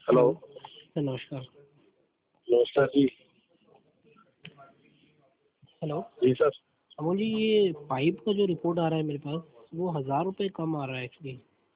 Hello. Sir नमस्कार। नमस्कार जी। हेलो जी सर। अमोल जी, ये पाइप का जो रिपोर्ट आ रहा है मेरे पास, वो 1000 रुपये कम आ रहा है एक्चुअली।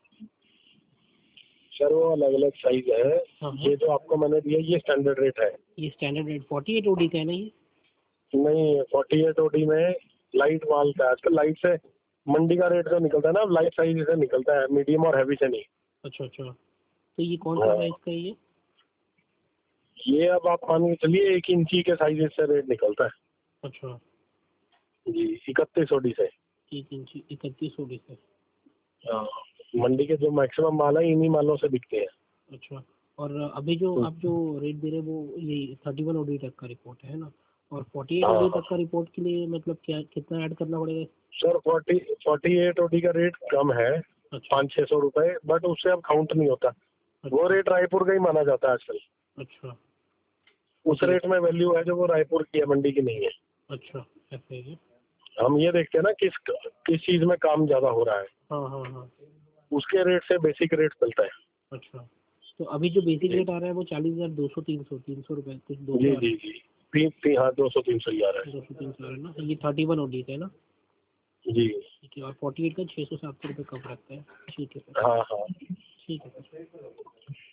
सर वो अलग अलग साइज है। हाँ हाँ, ये जो आपको मैंने दिया ये स्टैंडर्ड रेट है। ये स्टैंडर्ड रेट 48 ओडी का है ना ये? नहीं, 48 ओडी में लाइट माल का आजकल लाइट से मंडी का रेट जो निकलता है ना, लाइट साइज से निकलता है, मीडियम और हैवी से नहीं। अच्छा अच्छा, तो ये कौन सा हाँ, साइज का है ये? ये अब आप मान के चलिए 1 इंची के साइज से रेट निकलता है अच्छा, जी, 31 ओडी से। 1 इंची 31 ओडी से। हाँ, मंडी के जो मैक्सिमम माल है इन्हीं मालों से बिकते हैं। अच्छा, और अभी जो आप जो रेट दे रहे हैं वो ये 31 ओडी तक का रिपोर्ट है ना? और 48 हाँ ओडी हाँ तक का रिपोर्ट के लिए मतलब क्या कितना ऐड करना पड़ेगा? सर, 48 ओडी का रेट कम है, अच्छा 500-600 रुपए, बट उससे अब काउंट नहीं होता। वो अच्छा रेट रायपुर का ही माना जाता है आजकल। अच्छा उस जी, रेट में वैल्यू है जो वो रायपुर की है, मंडी की नहीं है। अच्छा ऐसे है। हम ये देखते हैं ना किस चीज में काम ज्यादा हो रहा है, हाँ हाँ हाँ। उसके रेट से बेसिक रेट चलता है। अच्छा, तो अभी जो बेसिक जी रेट आ रहा है वो 40,200 300 रुपए कुछ 200 जी आ रहा जी है। जी। हाँ, 200-300 ही आ रहा 200-300 आ रहा है ना? ये 31 ओडी का है ना? है जी। ठीक है, और 48 का 600-700 रुपये कम रखता है। ठीक है सर। हाँ हाँ। ठीक है सर।